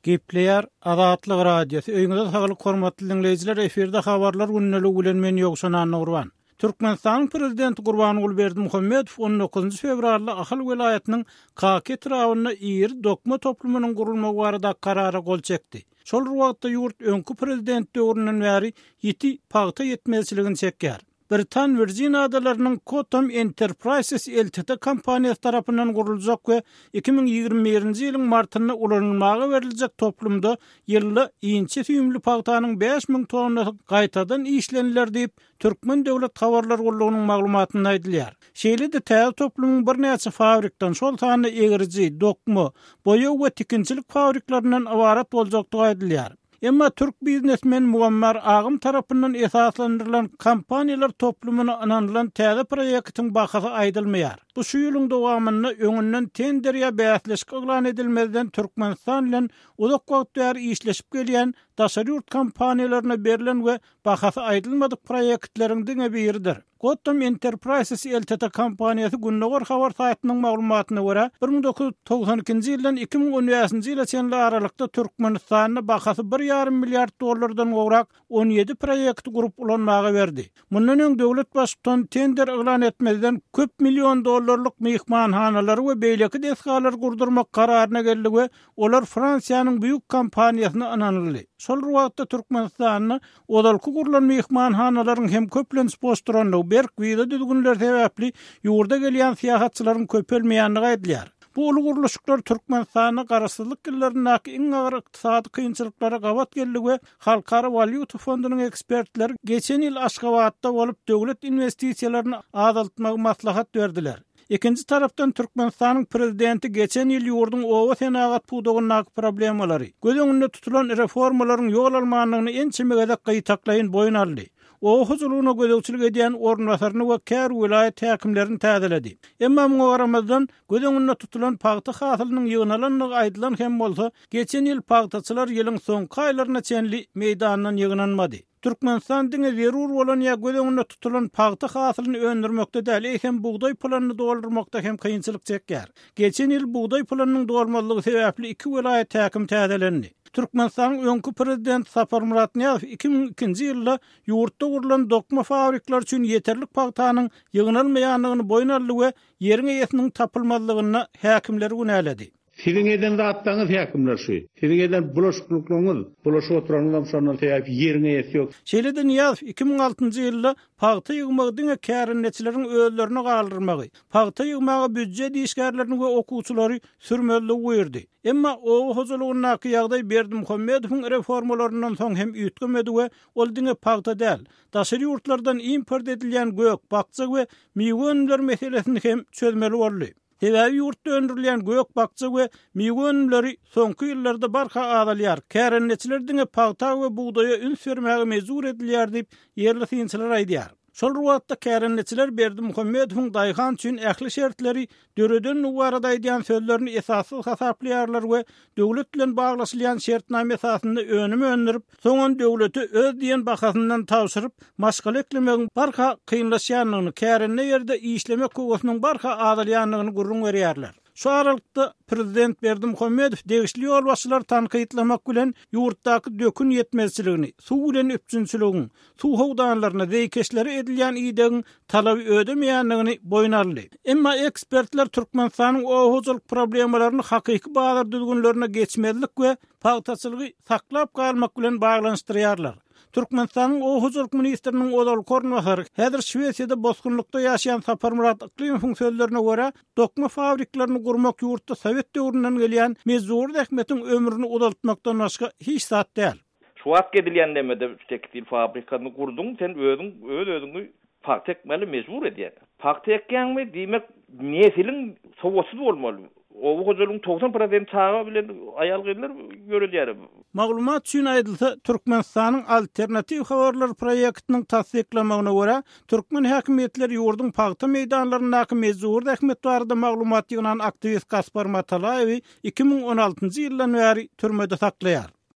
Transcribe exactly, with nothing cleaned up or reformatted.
Gepleyer Azatlyk radiosu. Öňüňizde sagalyk hormatly dinleyijiler, eferde habarlar günnäli bilen men ýokşan Nurwan. Türkmenistan prezidenti Gurbanuly Berdimuhammedow on dokuzunçy fevralda Ahal welaýatynyň Kaket raýonuny ýer dokma toplumynyň gurulmagy barada karara gol çekdi. Şol wagtda ýurt öňkü prezident döwründen bäri ýeti pagta ýetmezçiligini çekýär. Britan Virginia adalarynyň Cotham Enterprises L T D kompaniýasy tarapyndan guruljak we iki ming ýygrimi birinji ýylyň martyna ulanylmagy beriljek toplumda ýylly iňçe süýümli pagtanyň beş ming tonna gaýtadan işlenler diýip Türkmen döwlet habarlar gurulunyň maglumatyny aýdylýar. Şeýle-de täze toplumyň bir näçe fabrikdan şol sany egirji, dokma, boýa we tikinçilik fabriklarynyň awarat boljakdygy aýdylýar. Emma Türk biznesmen Muammar Agym tarapyndan esaslandyrılan kompaniýalar toplumuna ananylan täze proýektiň bahasy aýdylmaýar. Bu şu ýylyň dowamynda öňünden tender ýa bäsleşik eglan edilmezden Türkmenistan bilen uzak wagt bäri işleşip gelýän daşary ýurt kompaniýalaryna berilen we bahasy aýdylmadyk proýektleriň diňe biridir. Gotham Enterprises L T D kompaniýasy Günnäger habar saýtynyň maglumatyna görä bir ming dokuz yüz togsan ikinji ýyldan iki ming on beşinji ýyla çenli aralykda Türkmenistanyň bahasy bir ýarym milliard dollardan gowrak on ýedi proýekt gurup ulanmagy berdi. Mundan öň döwlet başlygynyň tender eglan etmezden köp million dollarlyk mehmanhanalary we beýleki desgalar gurdurmak kararyna geldi we olar Fransiýanyň büyük kompaniýasyna ananyldy. Şol wagtda Türkmenistanyň odalky gurulan mehmanhanalaryň hem köplenç postranyny berk wiza düzgünler sebäpli ýurda gelýän syýahatçylaryň köpelmeýänligi aýdylýar. Bu uly guruluşlar Türkmenistanyň garaşsyzlyk ýyllaryndaky iň agyr ykdysady kynçylyklara gawat geldi we Halkara Valyuta Fondunyň ekspertleri geçen ýyl Aşgabatda bolup döwlet investisiýalaryny azaltmagy maslahat berdiler. Ikinci tarapdan Türkmenistanyň prezidenti geçen ýyl ýurdun owa senagat pudugyny problemalary, göz öňünde tutulan reformalaryň ýol almanlygyny ençimegede gytaklaýyn boyun aldy. O huzuruna gödöwçilik edýän ornwasaryny we kär vilayet häkimlerini täzeledi. Emma muňa garamazdan gödöňünde tutulan pagty hasylynyň ýygnalanyny aýdylan hem bolsa, geçen ýyl pagtaçylar ýylyň soňky aýlaryna çenli meýdandan ýygnanmady. Türkmenistan diňe zerur bolan ýa gödöňünde tutulan pagty hasylyny öndürmekde däl, hem buğday planyny doldurmakda hem kynçylyk çekýär. Geçen ýyl buğday planynyň dolmalygy sebäpli iki vilayet häkim täzelendi. Türkmenistanyň öňkü prezident Sapar Muratňazow iki ming ikinji ýylda ýurtda gurulan dokma fabrikler üçin ýeterlik pagtanyň ýygnalmaýanlygyny boyun aldy we ýeriň ýetiniň tapylmazlygyna häkimleri günäledi. Sizin eden rahatlaňyz häkimler şu. Sizin eden bulaşıklygyňyz, bulaşyp oturanyňyz şondan täýip ýeriňe ýet ýok. Şeýle-de Niýazow iki ming altynjy ýylda pagta ýygmagy diňe kärinneçilerin özlerini galdyrmagy, pagta ýygmagy büdje diýişgärlerini we okuwçylary sürmeli goýurdy. Emma o huzurlygyna ýagdaý Berdimuhammedowyň reformalarynyň soň hem ýetmedi we ol diňe pagta däl, daşary ýurtlardan import edilýän gök, bakça we meýwe meselesini hem çözmeli boldy. Sebäbi ýurtda öndürilen gök, bakça we meýwe soňky ýyllarda barha azalýar. Kärenneçiler diňe pagta we buğdaýa ün sürmäge mezur edilýär diýip ýerli synçylar aýdýar. Şol wagtda kärenneçiler Berdimuhammedowyň daýhan üçin ähli şertleri döreden uwarada aýdýan sözlerini esassyz hasaplaýarlar we döwlet bilen baglaşylýan şertname esasynda önüme öndürip, soňan döwleti öz diýen bahasyndan tawşyryp, maşgal eklemegiň barha kynlaşýanlygyny, kärenne ýerde işlemek kowasynyň barha azalýanlygyny gurrun berýärler. Şu aralykda prezident Berdimuhammedow degişli ýol başçylar tanqytlamak bilen ýurtdaky dökün ýetmezçiligini, suw bilen üpçünçiligini, suw howdanlaryna zeýkeşleri edilýän ýygyň talaby ödemeýänligini boyun aldy. Emma ekspertler Türkmenistanyň o huzurlyk problemalaryny hakyky bazar düzgünlerine geçmezlik we pagtaçylygy saklap galmak bilen baglanşdyrýarlar. Türkmenistanyň o huzurlyk ministriniň odal kornwasary häzir Şwesiýada bosgunlukda ýaşaýan Sapar Murat Yklymowyň sözlerine görä, dokma fabriklaryny gurmak ýurtda Sowet döwründen gelýän mezur häkmetiň ömrüni uzaltmakdan başga hiç zat däl. Şu wagt edilýän demede tekstil fabrikany gurduň, sen özüň öz özüňi pagta ekmeli mezur edýär. Pagta ekýänmi diýmek nesiliň sowatsız bolmaly. O huzurlyň togsan prosent çağa bilen aýal gylar görülýär. Maglumat üçin aýdylsa, Türkmenistanyň alternativ habarlar proýektiniň tasdiklamagyna görä, Türkmen häkimetleri ýurdun pagta meýdanlaryndaky mezur häkmet barada maglumat ýygnan aktivist Gaspar Matalayewi iki ming on altynjy ýyldan bäri türmede saklaýar.